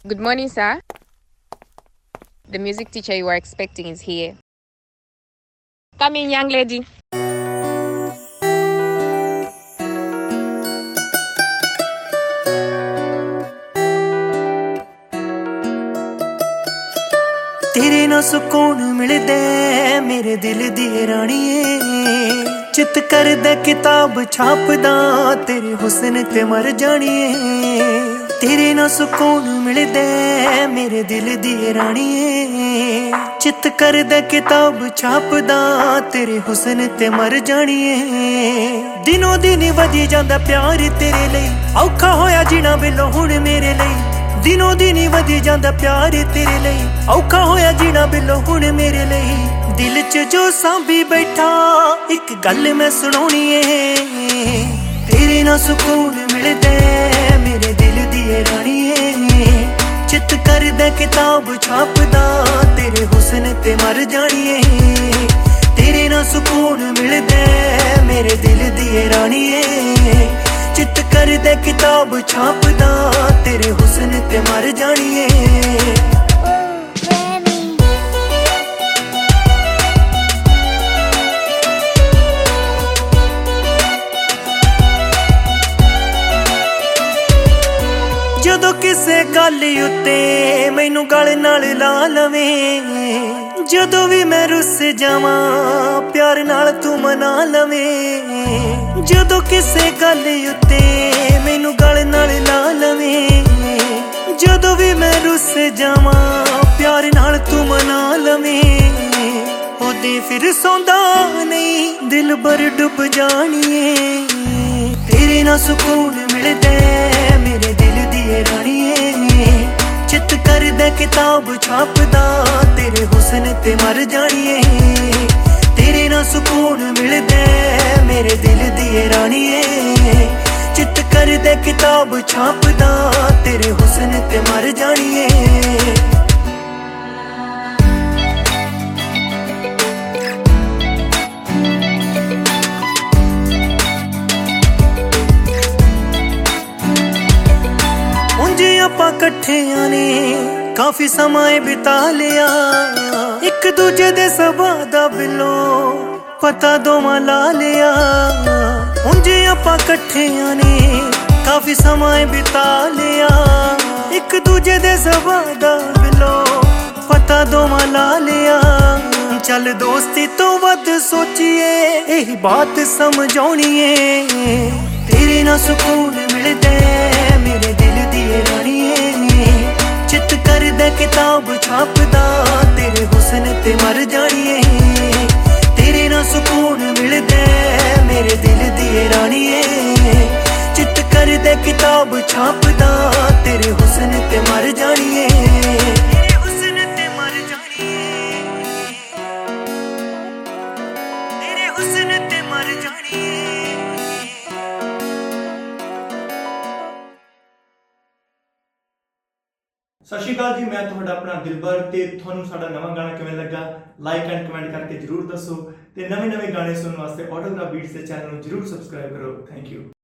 Good morning, sir. The music teacher you were expecting is here. Come in, young lady. तेरे ना सुकून मिलदे मेरे दिल दी राणीए चित करदा किताब छापदा तेरे हुस्न ते मर जाणीए तेरे ना सुकून मिलदे मेरे दिल दी राणीए चित करदा किताब छापदा तेरे हुस्न ते मर जाणीए दिनों दिन वधी जांदा प्यार तेरे लई औखा होया जीना बिलो हुण मेरे लई दिनों दिन वधी जांदा प्यार तेरे लई औखा होया जीना बिलो हुण मेरे लई दिल च जो सांभी बैठा एक गल मैं सुनाउणी ऐ तेरे नाल सुकून मिलदा मेरे दिल दी राणीए चित करदा किताब छापदा तेरे हुस्न ते मर जाणीए तेरे नाल सुकून मिलदा मेरे दिल दी राणीए चित करदा किताब छापदा तेरे हुस्न ते मर जाणीए जदों किसे गल उत्ते मैनू गल नाल ला लवें जदों भी मैं रुस जावां प्यार नाल तू मना लवें जदों किसे गल उत्ते मैनू गल नाल ला लवें जदों भी मैं रुस जावां प्यार नाल तू मना लवें ओदे फिर सौंदा नहीं दिल भर डुब जाणीए तेरे नाल सुकून मिलदा मेरे दिल दी राणीए चित करदा किताब छापदा तेरे हुस्न ते मर जाणीए तेरे नाल सुकून मिलदा मेरे दिल दी राणीए चित करदा किताब छापदा तेरे हुस्न ते मर जाणीए ਆਪਾਂ ਇਕੱਠਿਆਂ ਨੇ ਕਾਫੀ ਸਮਾਂ ਬਿਤਾ ਲਿਆ ਇੱਕ ਦੂਜੇ ਦੇ ਸੁਭਾਅ ਦਾ ਬਿਲੋ ਪਤਾ ਦੋਵਾਂ ਲਾ ਲਿਆ ਉਂਝ ਆਪਾਂ ਇਕੱਠਿਆਂ ਨੇ ਕਾਫੀ ਸਮਾਂ ਬਿਤਾ ਲਿਆ ਇੱਕ ਦੂਜੇ ਦੇ ਸੁਭਾਅ ਦਾ ਬਿਲੋ ਪਤਾ ਦੋਵਾਂ ਲਾ ਲਿਆ ਚੱਲ ਦੋਸਤੀ ਤੋਂ ਵੱਧ ਸੋਚੀਏ ਇਹ ਬਾਤ ਸਮਝਾਉਣੀ ਏ ਤੇਰੇ ਨਾਲ ਸਕੂਨ ਮਿਲਦਾ मेरे दिल दी राणीए चित करदा किताब छापदा तेरे हुस्न ते मर जाणीए तेरे नाल सुकून मिलदा मेरे दिल दी राणीए चित करदा किताब छापदा तेरे हुस्न ते मर जाणीए तेरे हुस्न ते मर जाणीए तेरे हुस्न ते मर जाणीए सत श्री अकाल जी मैं तुहाडा अपना दिलबर ते तुहानू साडा नवा गाना किवें लगा लाइक एंड कमेंट करके जरूर दसो ते नवे गाने सुनने वास्ते ऑटोग्राफ बीट्स के चैनल नू जरूर सबसक्राइब करो थैंक यू।